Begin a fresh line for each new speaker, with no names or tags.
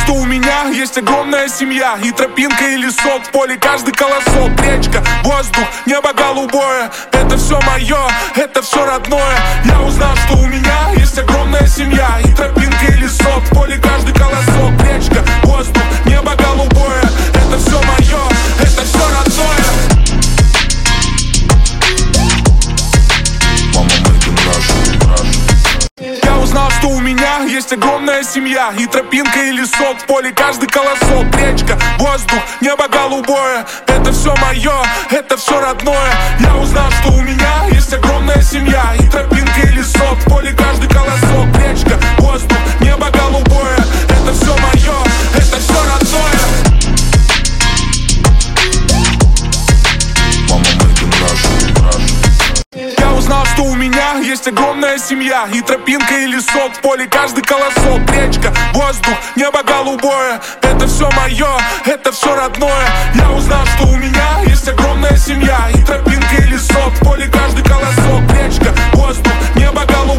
что у меня есть огромная семья, и тропинка, и лесок, в поле каждый колосок, речка, воздух, небо голубое. Это все мое, это все родное. Я узнал, что у меня есть огромная семья, и тропинка, и лесок, в поле каждый колосок, речка, воздух, небо голубое. Это все мое, это все родное. Я узнал, что у меня есть огромная семья, и тропинка, и лесок, в поле каждый колосок, речка, воздух, небо голубое. Это все мое, это все родное. Я узнал, что у меня есть огромная семья, и тропинка, и лесок, в поле каждый колосок, речка, воздух, небо голубое. Это все мое, это все родное. Я узнал, что у меня есть огромная семья, и тропинка, и лесок, в поле каждый колосок, речка, воздух, небо голубое. Это все мое, это все родное. Я узнал, что у меня